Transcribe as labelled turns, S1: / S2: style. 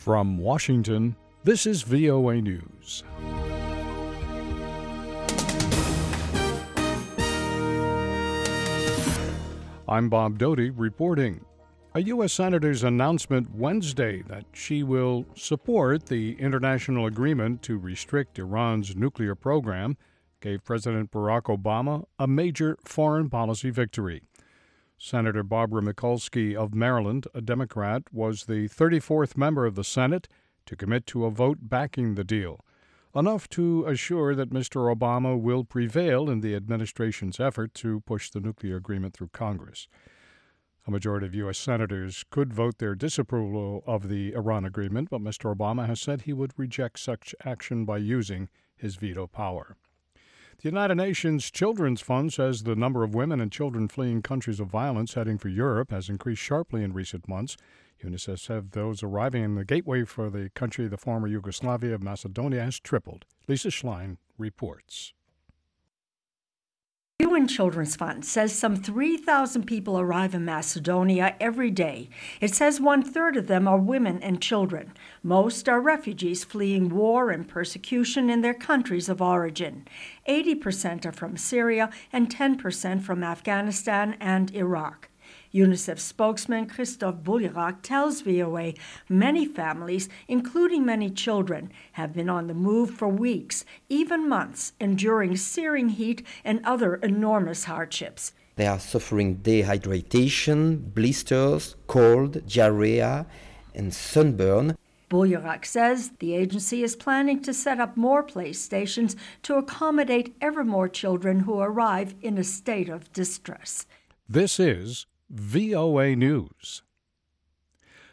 S1: From Washington, this is VOA News. I'm Bob Doty reporting. A U.S. Senator's announcement Wednesday that she will support the international agreement to restrict Iran's nuclear program gave President Barack Obama a major foreign policy victory. Senator Barbara Mikulski of Maryland, a Democrat, was the 34th member of the Senate to commit to a vote backing the deal, enough to assure that Mr. Obama will prevail in the administration's effort to push the nuclear agreement through Congress. A majority of U.S. senators could vote their disapproval of the Iran agreement, but Mr. Obama has said he would reject such action by using his veto power. The United Nations Children's Fund says the number of women and children fleeing countries of violence heading for Europe has increased sharply in recent months. UNICEF said those arriving in the gateway for the country, the former Yugoslavia of Macedonia, has tripled. Lisa Schlein reports.
S2: The UN Children's Fund says some 3,000 people arrive in Macedonia every day. It says 1/3 of them are women and children. Most are refugees fleeing war and persecution in their countries of origin. 80% are from Syria and 10% from Afghanistan and Iraq. UNICEF spokesman Christophe Boulierac tells VOA many families, including many children, have been on the move for weeks, even months, enduring searing heat and other enormous hardships.
S3: They are suffering dehydration, blisters, cold, diarrhea, and sunburn.
S2: Boulierac says the agency is planning to set up more place stations to accommodate ever more children who arrive in a state of distress.
S1: This is VOA News.